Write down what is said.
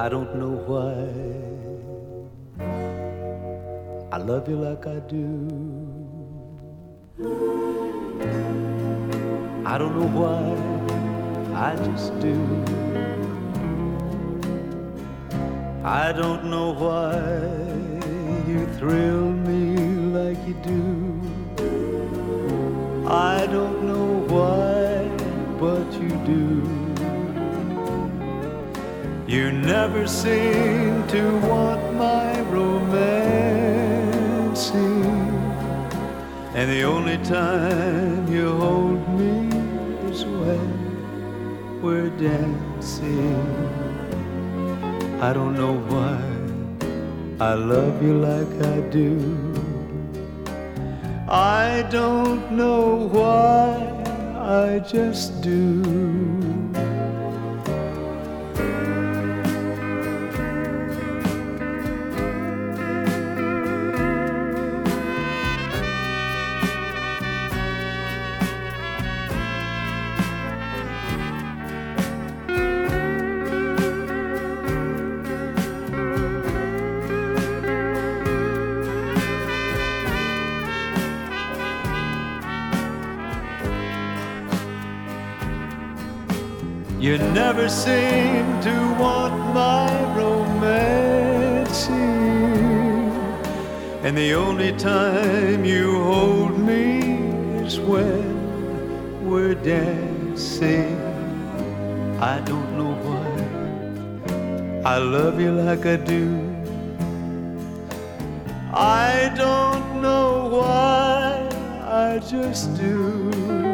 I don't know why I love you like I do. I don't know why, I just do. I don't know why you thrill me like you do. I don't know why, but you do. You never seem to want my romancing, and the only time you hold me is when we're dancing. I don't know why I love you like I do. I don't know why, I just do. You never seem to want my romancing, and the only time you hold me is when we're dancing. I don't know why I love you like I do. I don't know why, I just do.